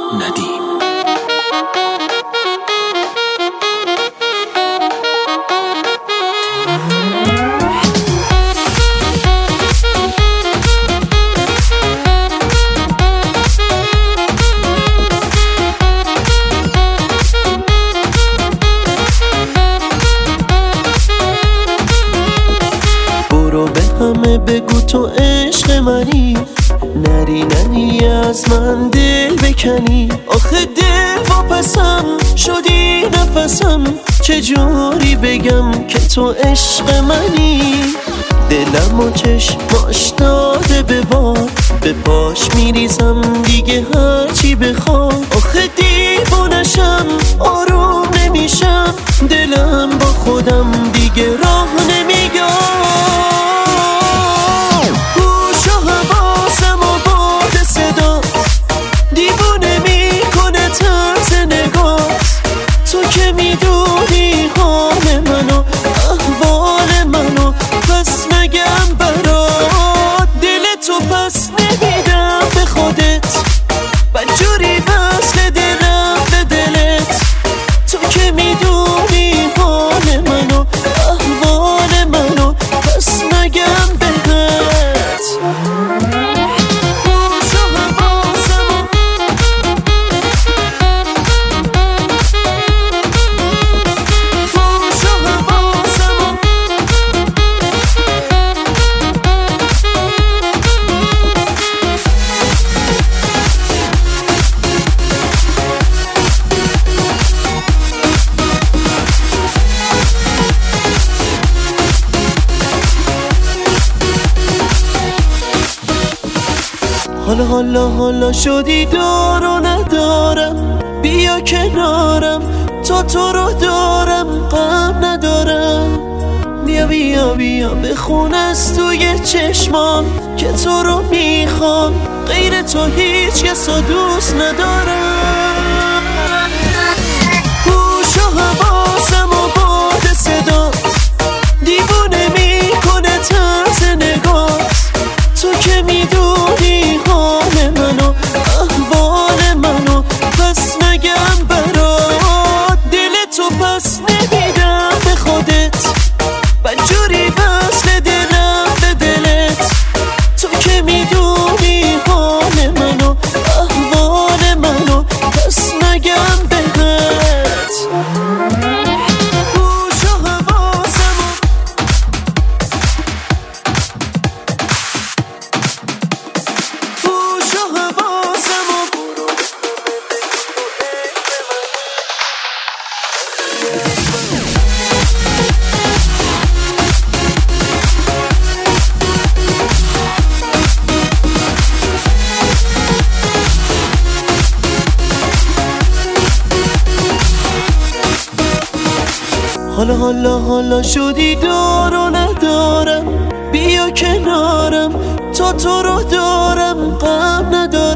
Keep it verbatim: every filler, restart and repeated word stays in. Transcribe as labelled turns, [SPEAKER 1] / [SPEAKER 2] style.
[SPEAKER 1] ندیم.
[SPEAKER 2] برو به همه بگو تو عشق منی، نری نری از من دل بکنی. آخه دل واپسم شدی نفسم، چجوری بگم که تو عشق منی. دلم و چشماش داده به باد، به پاش میریزم دیگه هرچی بخواد. آخه دیوونشم آروم نمیشم، دلم با خودم دیگه راه نمیگم. میدونی حال منو احوال منو، پس نگم برات دل تو پس نمیدم به خودت. بدجوری وصل دلم به دلت، تو که میدونی حال منو احوال منو، پس نگم بهت. حالا حالا حالا شدی دار و ندارم، بیا کنارم تا تو رو دارم غم ندارم. بیا بیا بیا بخون از توی چشمام که تو رو میخوام، غیر تو هیچ کس رو دوست ندارم. هوش و حواسم و باد صدا دیوونه میکنه طرز نگاه، تو که میدونی حال منو احوال منو، پس نگم برات دل تو پس نمیدم به خودت. بدجوری وصل دلم به دلت، تو که میدونی حال منو احوال منو، پس نگم بهت. حالا حالا حالا شدی دار و ندارم، بیا کنارم تا تو رو دارم غم ندارم.